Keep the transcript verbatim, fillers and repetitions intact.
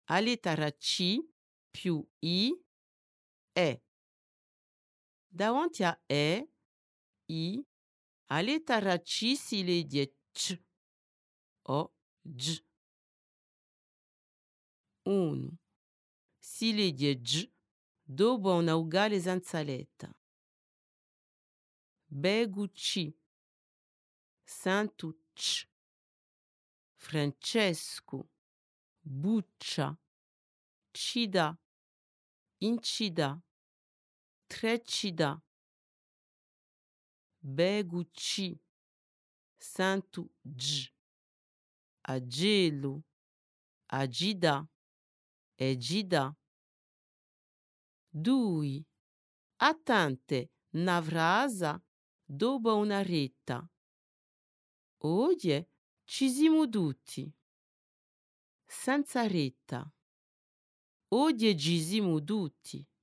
a lettera C più I, E. Davanti a E, I, a lettera C si legge C o G. uno. Si legge G dopo una uguale zanzaletta. Begu C. Santo C. Francesco. Buccia. Cida. Incida. Trecida. Begu C. Santo G. Agelo. Agida. Egida. Due. Attente na frase dopo una retta. Oggi ci siamo tutti. Senza retta. Oggi ci siamo tutti.